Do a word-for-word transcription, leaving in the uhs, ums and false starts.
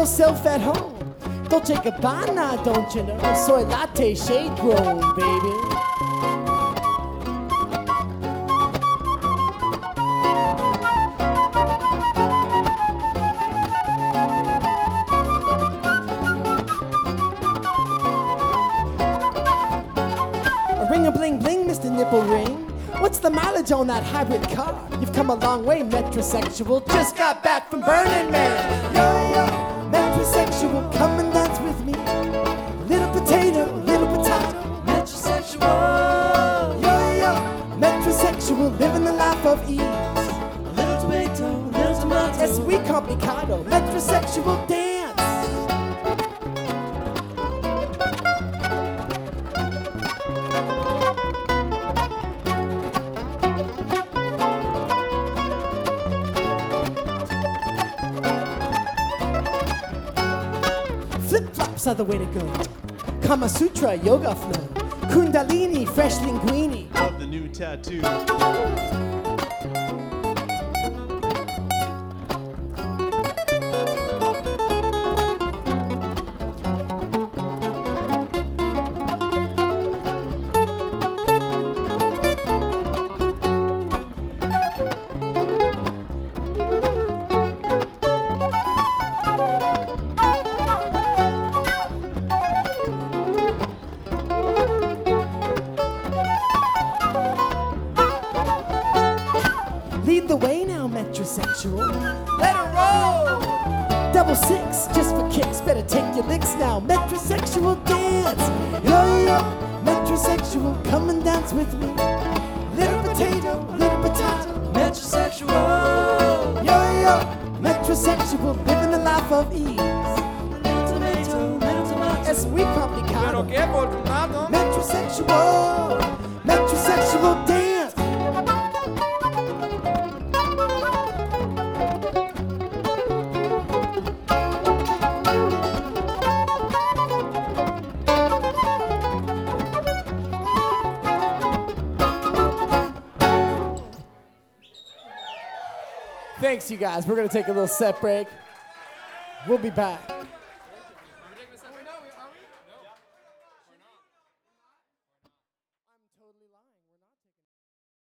yourself at home. Dolce Gabbana, don't you know? Soy latte, shade grown, baby. A ring a bling bling, Mister Nipple Ring. What's the mileage on that hybrid car? You've come a long way, metrosexual. Just got back from Burning Man. Yo, yo, metrosexual, come and dance with me. Little potato, little potato. Metrosexual. Yo, yo, metrosexual, living the life of ease. Little tomato, little tomato. Es muy complicado, metrosexual dance. Flip-flops are the way to go. Kama Sutra, yoga flow. Kundalini, fresh linguine. Love the new tattoo. Lead the way now, metrosexual. Let it roll. Double six, just for kicks. Better take your licks now. Metrosexual dance. Yo, yo, metrosexual, come and dance with me. Little potato, little potato. Metrosexual. Yo, yo, metrosexual, living the life of ease. Little tomato, little tomato. Es muy complicado. ¿Pero qué, por tomato? Metrosexual, metrosexual dance. Thanks, you guys. We're going to take a little set break. We'll be back.